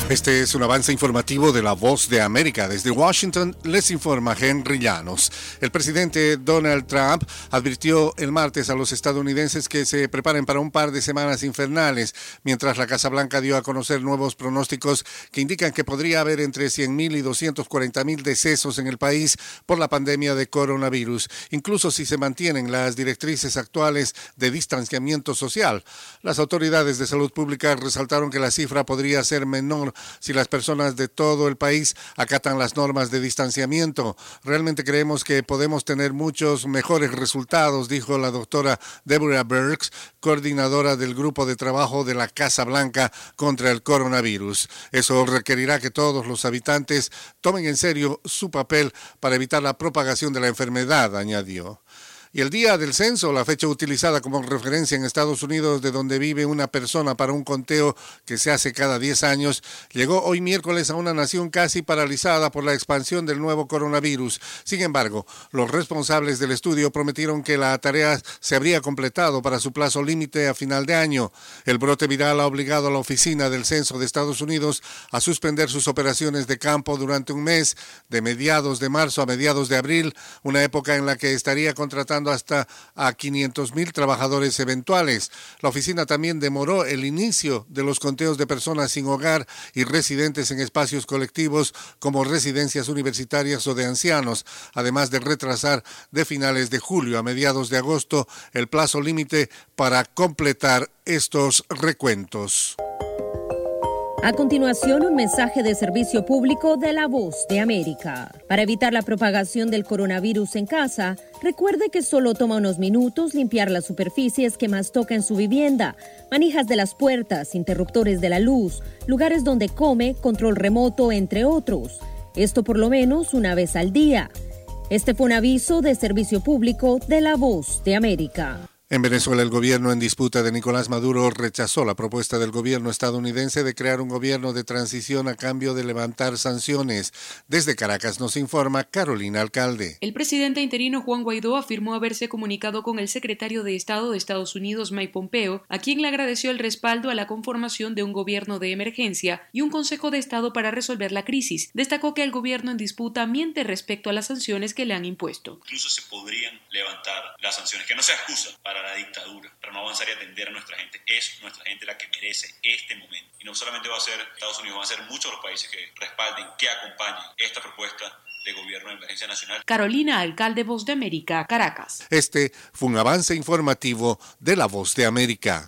Este es un avance informativo de La Voz de América. Desde Washington les informa Henry Llanos. El presidente Donald Trump advirtió el martes a los estadounidenses que se preparen para un par de semanas infernales, mientras la Casa Blanca dio a conocer nuevos pronósticos que indican que podría haber entre 100,000 y 240,000 decesos en el país por la pandemia de coronavirus, incluso si se mantienen las directrices actuales de distanciamiento social. Las autoridades de salud pública resaltaron que la cifra podría ser menor si las personas de todo el país acatan las normas de distanciamiento. Realmente creemos que podemos tener muchos mejores resultados, dijo la doctora Deborah Birx, coordinadora del grupo de trabajo de la Casa Blanca contra el coronavirus. Eso requerirá que todos los habitantes tomen en serio su papel para evitar la propagación de la enfermedad, añadió. Y el día del censo, la fecha utilizada como referencia en Estados Unidos de donde vive una persona para un conteo que se hace cada 10 años, llegó hoy miércoles a una nación casi paralizada por la expansión del nuevo coronavirus. Sin embargo, los responsables del estudio prometieron que la tarea se habría completado para su plazo límite a final de año. El brote viral ha obligado a la Oficina del Censo de Estados Unidos a suspender sus operaciones de campo durante un mes, de mediados de marzo a mediados de abril, una época en la que estaría contratando hasta a 500,000 trabajadores eventuales. La oficina también demoró el inicio de los conteos de personas sin hogar y residentes en espacios colectivos como residencias universitarias o de ancianos, además de retrasar de finales de julio a mediados de agosto el plazo límite para completar estos recuentos. A continuación, un mensaje de servicio público de La Voz de América. Para evitar la propagación del coronavirus en casa, recuerde que solo toma unos minutos limpiar las superficies que más toca en su vivienda, manijas de las puertas, interruptores de la luz, lugares donde come, control remoto, entre otros. Esto por lo menos una vez al día. Este fue un aviso de servicio público de La Voz de América. En Venezuela, el gobierno en disputa de Nicolás Maduro rechazó la propuesta del gobierno estadounidense de crear un gobierno de transición a cambio de levantar sanciones. Desde Caracas nos informa Carolina Alcalde. El presidente interino Juan Guaidó afirmó haberse comunicado con el secretario de Estado de Estados Unidos, Mike Pompeo, a quien le agradeció el respaldo a la conformación de un gobierno de emergencia y un Consejo de Estado para resolver la crisis. Destacó que el gobierno en disputa miente respecto a las sanciones que le han impuesto. Incluso se podrían levantar las sanciones, que no se excusa para la dictadura, para no avanzar y atender a nuestra gente. Es nuestra gente la que merece este momento. Y no solamente va a ser Estados Unidos, van a ser muchos los países que respalden, que acompañen esta propuesta de gobierno de emergencia nacional. Carolina Alcalde, Voz de América, Caracas. Este fue un avance informativo de La Voz de América.